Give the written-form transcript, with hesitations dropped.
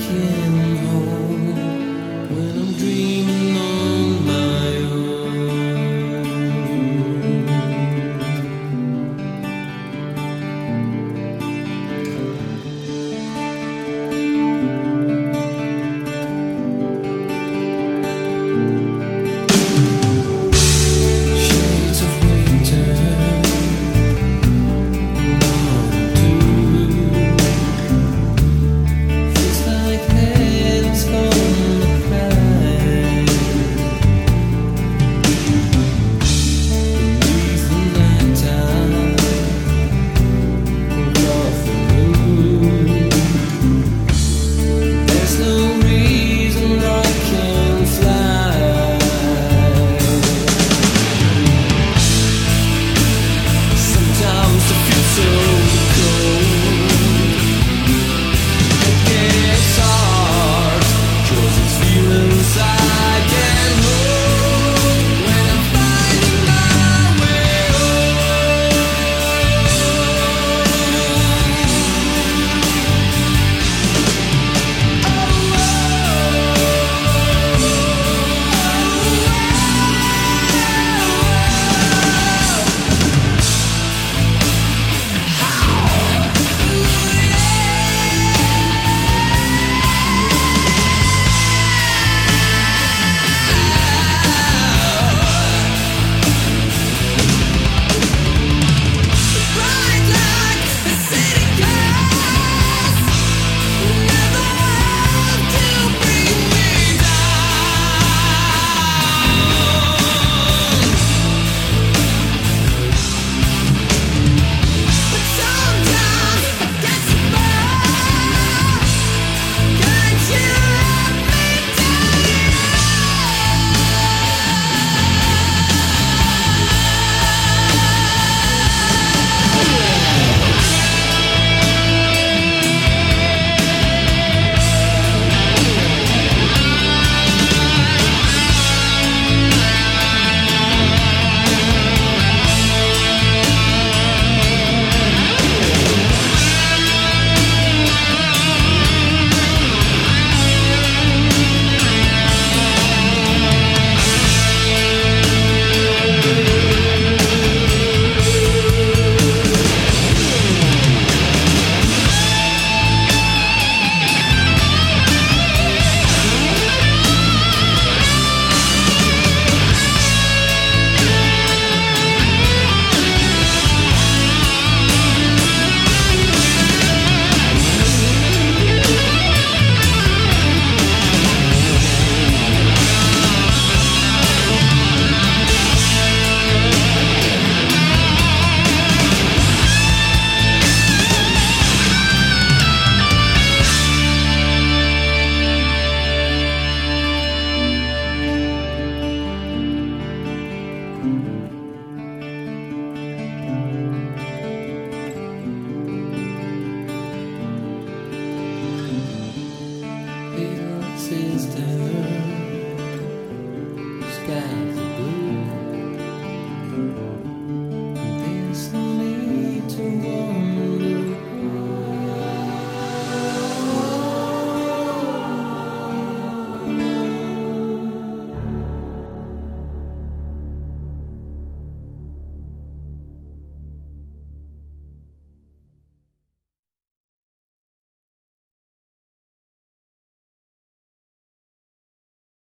can hold when I'm dreaming on my own. Shades of winter, feels like heaven's gonna cry beneath the nighttime of the moon. There's no reason I can't fly. Sometimes I feel so cold. It gets hard 'cause it's feelings I can hold when I'm finding my way bright like a city gas, never have to bring me down. But sometimes I get so bad. Can't you let me down? Little sister, sky.